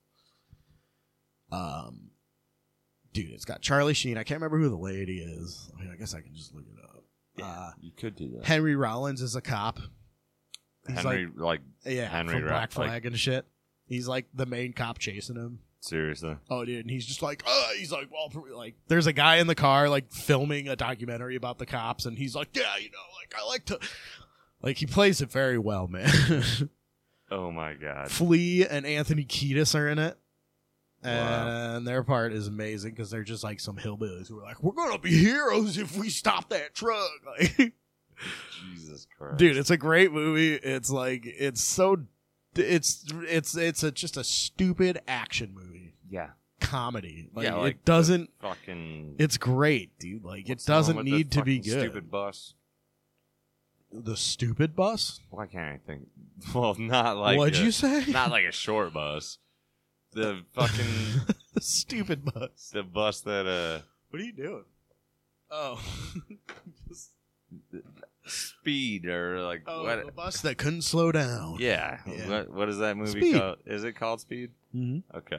Um, dude, it's got Charlie Sheen. I can't remember who the lady is. I mean, I guess I can just look it up. Yeah, Uh, you could do that. Henry Rollins is a cop. He's Henry, like, like, yeah, Henry from Ro- Black Flag like- and shit. He's like the main cop chasing him. seriously. Oh, dude, and he's just like, uh, he's like, well, like, there's a guy in the car like filming a documentary about the cops, and he's like, yeah, you know, like I like to, like he plays it very well, man. Oh my god. Flea and Anthony Kiedis are in it. Wow. And their part is amazing because they're just like some hillbillies who are like, we're going to be heroes if we stop that truck. Like, Jesus Christ. dude, it's a great movie. It's like, it's so, it's, it's, it's a, just a stupid action movie. Yeah. Comedy. Like, Yeah, like it doesn't, Fucking. it's great, dude. Like, what's it the one doesn't with the need to be fucking good. Stupid bus. The stupid bus? Why can't I think? Well, not like. What'd a, you say? Not like a short bus. The fucking. The stupid bus. the bus that, uh. What are you doing? Oh. Just- Speed or like. oh, what? the bus that couldn't slow down. Yeah. Yeah. What, what is that movie Speed. called? Is it called Speed? Mm-hmm. Okay.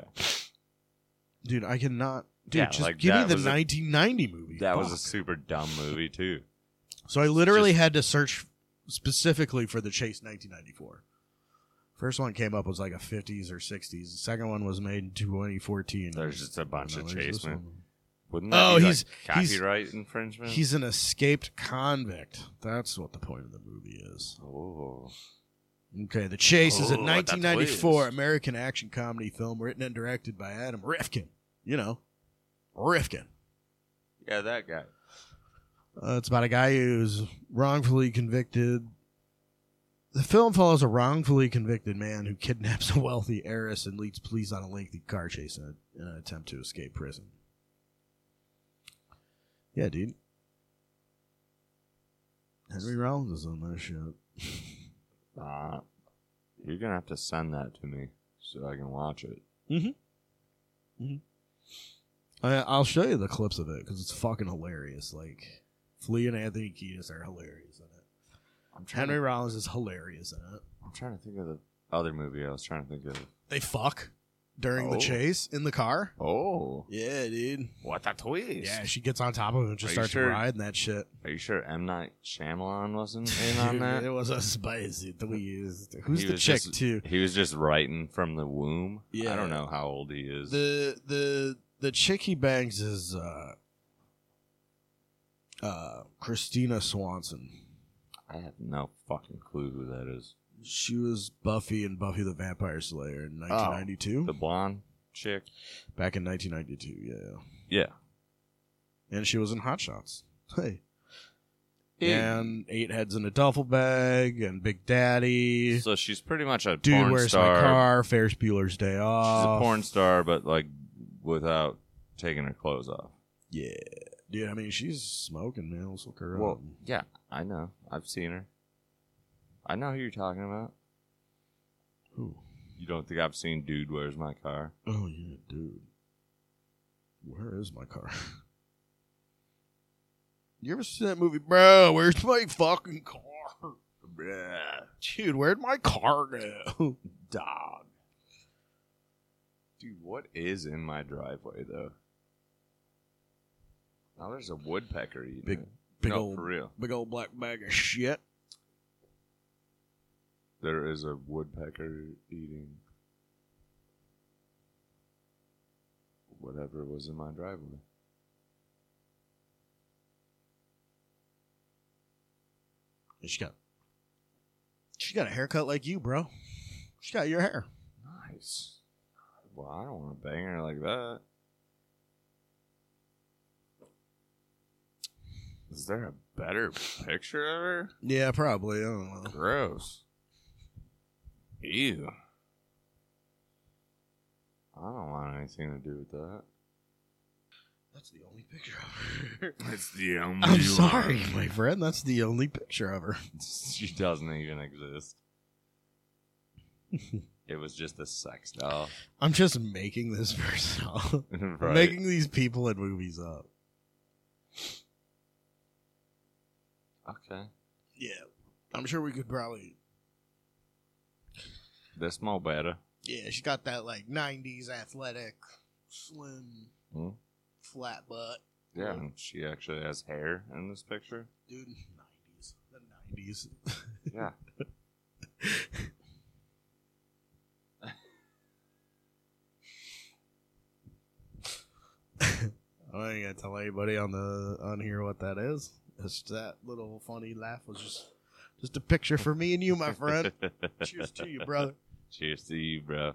Dude, I cannot. Dude, Yeah, just like, give me that the was a- nineteen ninety movie. That was a Fuck. super dumb movie, too. So I literally just- had to search specifically for the Chase nineteen ninety-four. First one came up was like a fifties or sixties. The second one was made in twenty fourteen. There's just a bunch Oh, of no, there's Chase this men. one. Wouldn't that Oh, be he's- like he's- copyright infringement? He's an escaped convict. That's what the point of the movie is. Oh. Okay, The Chase is a Oh, what a nineteen ninety-four twist. American action comedy film written and directed by Adam Rifkin. You know, Rifkin. Yeah, that guy. Uh, it's about a guy who's wrongfully convicted. The film follows a wrongfully convicted man who kidnaps a wealthy heiress and leads police on a lengthy car chase in, a, in an attempt to escape prison. Yeah, dude. Henry Rollins is on that shit. Uh, you're going to have to send that to me so I can watch it. Mm-hmm. Mm-hmm. I, I'll show you the clips of it because it's fucking hilarious. Like, Flea and Anthony Kiedis are hilarious in it. I'm trying, Henry to, Rollins is hilarious in it. I'm trying to think of the other movie I was trying to think of. They fuck during the Oh. chase in the car. Oh. Yeah, dude. What a twist. Yeah, she gets on top of him and just Are you starts sure? riding that shit. Are you sure M. Night Shyamalan wasn't in on that? It was a spicy twist. Who's He the was chick just- too? He was just writing from the womb. Yeah. I don't know how old he is. The the the chick he bangs is uh uh Christina Swanson. I have no fucking clue who that is. She was Buffy and Buffy the Vampire Slayer in nineteen ninety-two. The blonde chick? Back in nineteen ninety-two, yeah. Yeah. And she was in Hot Shots. Hey. Yeah. And Eight Heads in a Duffel Bag and Big Daddy. So she's pretty much a Dude, porn Where's star. My Car? Ferris Bueller's Day She's Off. a porn star, but like without taking her clothes off. Yeah. Dude, I mean, she's smoking, man. Let's look her Well, up. yeah, I know. I've seen her. I know who you're talking about. Who? You don't think I've seen Dude, Where's My Car? Oh, yeah, dude. Where is my car? You ever see that movie? Bro, where's my fucking car? Bruh. Dude, where'd my car go? Dog. Dude, what is in my driveway, though? Now there's a woodpecker eating Big- it. big no, old- for real. Big old black bag of shit. There is a woodpecker eating whatever was in my driveway. She got, she got a haircut like you, bro. She got your hair. Nice. Well, I don't want to bang her like that. Is there a better picture of her? Yeah, probably. I don't know. Gross. Ew. I don't want anything to do with that. That's the only picture of her. It's the only I'm sorry, my friend. That's the only picture of her. She doesn't even exist. It was just a sex doll. I'm just making this person up. Right. Making these people in movies up. Okay. Yeah. I'm sure we could probably... This more better. Yeah, she got that, like, nineties athletic, slim, Hmm? flat butt. Yeah, and she actually has hair in this picture. Dude, nineties. The nineties. Yeah. I ain't gonna tell anybody on the on here what that is. It's that little funny laugh was just just a picture for me and you, my friend. Cheers to you, brother. Cheers to you, bro.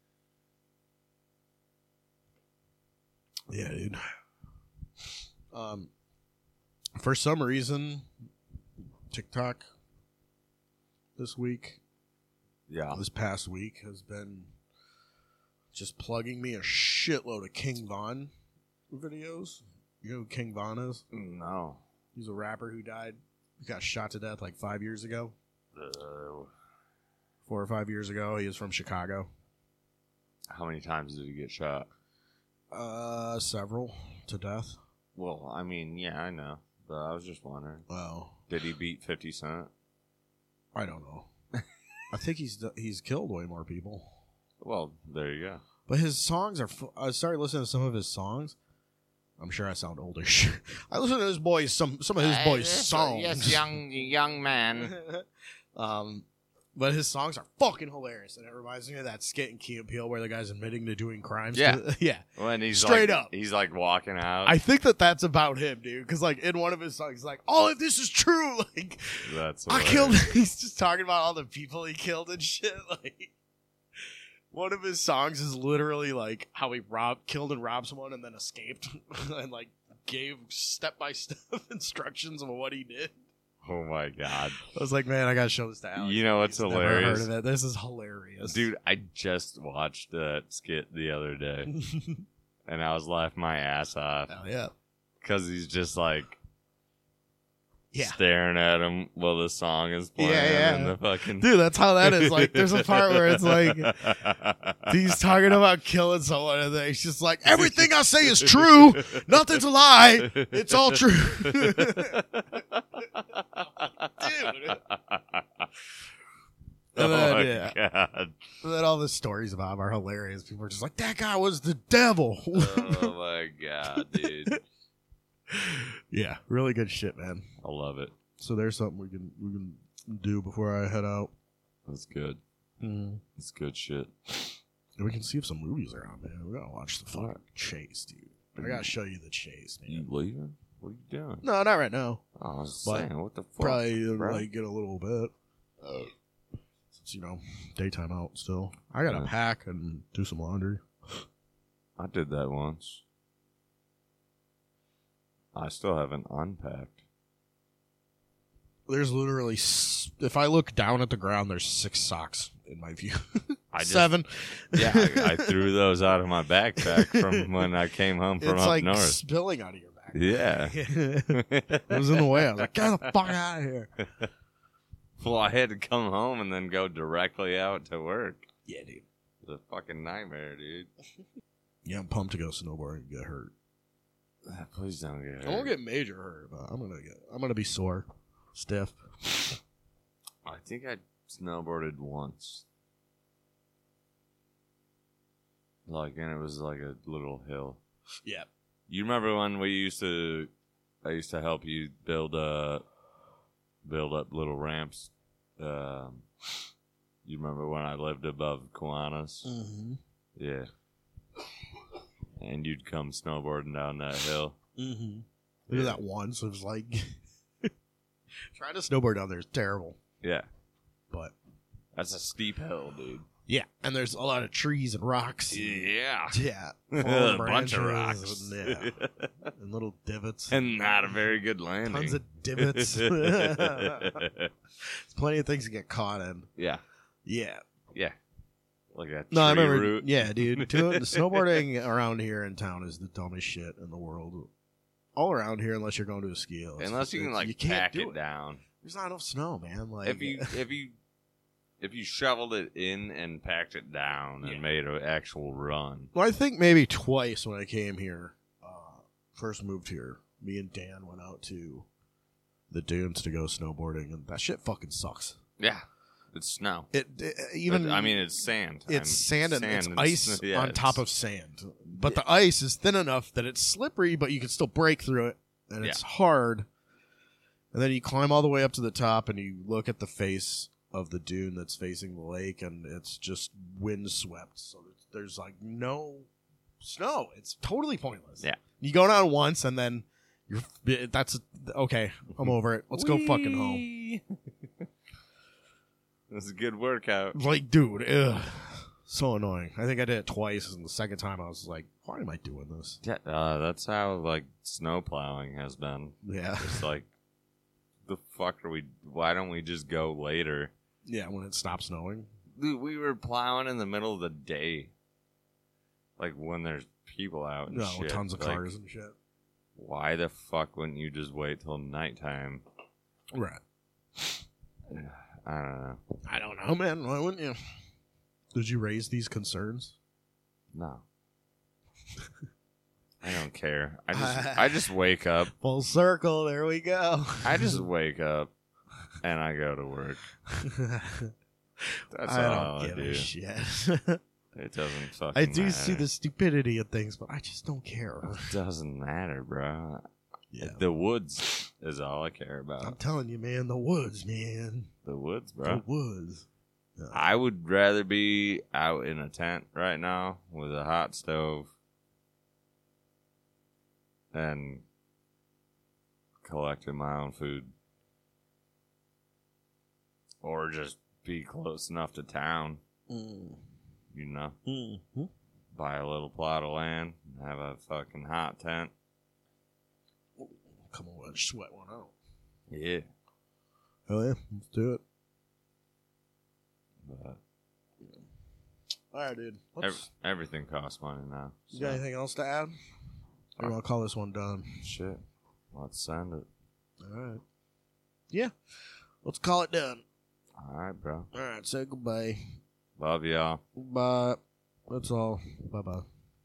Yeah, dude. Um, for some reason, TikTok this week, Yeah. this past week, has been just plugging me a shitload of King Von videos. You know who King Von is? No. He's a rapper who died. He got shot to death like five years ago. Uh, Four or five years ago. He is from Chicago. how many times did he get shot? Uh, several to death. Well, I mean, yeah, I know. But I was just wondering. Well, Did he beat fifty Cent? I don't know. I think he's he's killed way more people. Well, there you go. But his songs are. Fu- I started listening to some of his songs. I'm sure I sound older. I listen to his boys some some of his boys' songs. Yes, young young man. um, but his songs are fucking hilarious, and it reminds me of that skit in Key and Peele where the guy's admitting to doing crimes. Yeah. to- yeah. When he's Straight like, up. he's like walking out. I think that that's about him, dude. Because like in one of his songs, he's like, "All of this is true." Like, That's I hilarious. killed. He's just talking about all the people he killed and shit. Like, one of his songs is literally like how he robbed, killed, and robbed someone, and then escaped, and like gave step by step instructions of what he did. Oh my god, I was like, man, I gotta show this to Alex. You know what's He's never hilarious? Heard of it. This is hilarious, dude! I just watched that skit the other day, and I was laughing my ass off Hell yeah, because he's just like yeah. staring at him while the song is playing. Yeah, yeah. And the fucking Dude, that's how that is. Like, there's a part where it's like he's talking about killing someone, and then he's just like, everything I say is true. Nothing's a lie. It's all true. Dude. Oh And then, my yeah. god! And then all the stories about him are hilarious. People are just like, that guy was the devil. Oh my god, dude! Yeah, really good shit, man. I love it. So there's something we can we can do before I head out. That's good. Mm. That's good shit. And we can see if some movies are on, man. We gotta watch the fucking Chase, dude. I gotta show you the Chase, You man. leaving? What are you doing? No, not right now. Oh, I was But saying, what the fuck? Probably uh, bro? like get a little bit. Oh. Since you know, daytime out still. I gotta Yeah. pack and do some laundry. I did that once. I still haven't unpacked. There's literally, s- if I look down at the ground, there's six socks in my view. I just, Seven. Yeah, I, I threw those out of my backpack from when I came home from It's up like north. spilling out of your back. Yeah. It was in the way. I was like, get the fuck out of here. Well, I had to come home and then go directly out to work. Yeah, dude. It was a fucking nightmare, dude. Yeah, I'm pumped to go snowboarding and get hurt. Ah, Please don't get hurt. I won't get major hurt, but I'm gonna get. I'm gonna be sore, stiff. I think I snowboarded once. Like, and it was like a little hill. Yeah. You remember when we used to, I used to help you build uh build up little ramps. Um, you remember when I lived above Kiwanis? Mm-hmm. Yeah. And you'd come snowboarding down that hill. Mm-hmm. We did that once. It was like trying to snowboard down there is terrible, Yeah. but That's a steep hill, dude. Yeah, and there's a lot of trees and rocks. Yeah. Yeah, A fallen bunch of branches rocks. and, yeah, and little divots. And not a very good landing. Tons of divots. There's plenty of things to get caught in. yeah. Yeah. Yeah. Like a No, I tree remember. root. Yeah, dude. To, snowboarding around here in town is the dumbest shit in the world. All around here, unless you're going to a ski hill. It's- Unless you can it's- like you can't pack do it down. There's not enough snow, man. Like If you if you if you shoveled it in and packed it down and Yeah. made an actual run. well, I think maybe twice when I came here, uh, first moved here, me and Dan went out to the dunes to go snowboarding, and that shit fucking sucks. Yeah. It's snow. It, it even But, I mean it's sand. it's I'm- sand and it's and ice sn- yeah, on top it's- of sand, but the ice is thin enough that it's slippery, but you can still break through it, and it's hard. And then you climb all the way up to the top, and you look at the face of the dune that's facing the lake, and it's just windswept. So there's like no snow. It's totally pointless. Yeah. You go down once, and then you're that's okay. I'm over it. Let's go fucking home. Whee! This is a good workout. Like, dude, ugh. So annoying. I think I did it twice, and the second time I was like, why am I doing this? Yeah, uh, that's how like snow plowing has been. Yeah. It's like, the fuck are we? Why don't we just go later? Yeah, when it stops snowing. Dude, we were plowing in the middle of the day, like when there's people out and No, shit. tons of Like, cars and shit. Why the fuck wouldn't you just wait till nighttime? Right. I don't know. I don't know, man. Why wouldn't you? Did you raise these concerns? No. I don't care. I just I just wake up. Full circle. There we go. I just wake up and I go to work. That's I all don't I give do. a shit. It doesn't fucking I do matter. see the stupidity of things, but I just don't care. It doesn't matter, bro. Yeah. The woods is all I care I'm about. telling you, man. The woods, man. The woods, bro. The woods. Yeah. I would rather be out in a tent right now with a hot stove and collecting my own food. Or just be close enough to town, Mm. you know, Mm-hmm. buy a little plot of land, have a fucking hot tent. Come on, let's sweat one out. Yeah. Hell yeah, let's do it. But All right, dude. ev- Let's, everything costs money now. you got so- anything else to add? Or you want to call this one done? Shit. Let's send it. All right. Yeah. Let's call it done. All right, bro. All right. Say goodbye. Love y'all. Bye. That's all. Bye bye.